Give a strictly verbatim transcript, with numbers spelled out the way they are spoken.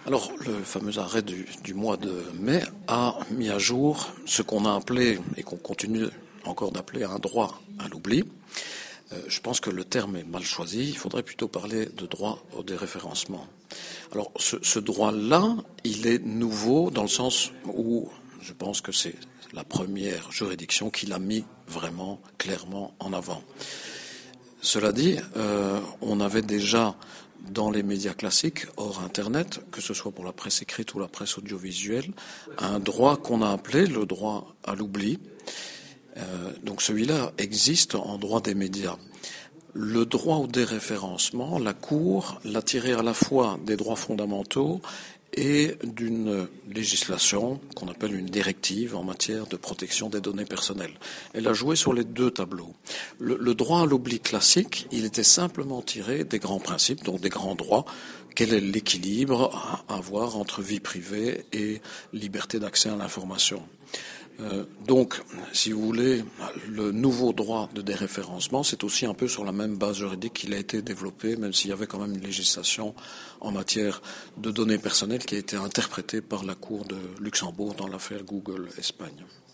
Alors, le fameux arrêt du, du mois de mai a mis à jour ce qu'on a appelé, et qu'on continue encore d'appeler, un droit à l'oubli. Euh, je pense que le terme est mal choisi. Il faudrait plutôt parler de droit au déréférencement. Alors, ce, ce droit-là, il est nouveau dans le sens où je pense que c'est la première juridiction qui l'a mis vraiment clairement en avant. Cela dit, euh, on avait déjà dans les médias classiques, hors Internet, que ce soit pour la presse écrite ou la presse audiovisuelle, un droit qu'on a appelé le droit à l'oubli. Euh, donc celui-là existe en droit des médias. Le droit au déréférencement, la Cour l'a tiré à la fois des droits fondamentaux et d'une législation qu'on appelle une directive en matière de protection des données personnelles. Elle a joué sur les deux tableaux. Le, le droit à l'oubli classique, il était simplement tiré des grands principes, donc des grands droits. Quel est l'équilibre à avoir entre vie privée et liberté d'accès à l'information ? Euh, donc, si vous voulez, le nouveau droit de déréférencement, c'est aussi un peu sur la même base juridique qu'il a été développé, même s'il y avait quand même une législation en matière de données personnelles qui a été interprétée par la Cour de Luxembourg dans l'affaire Google Espagne.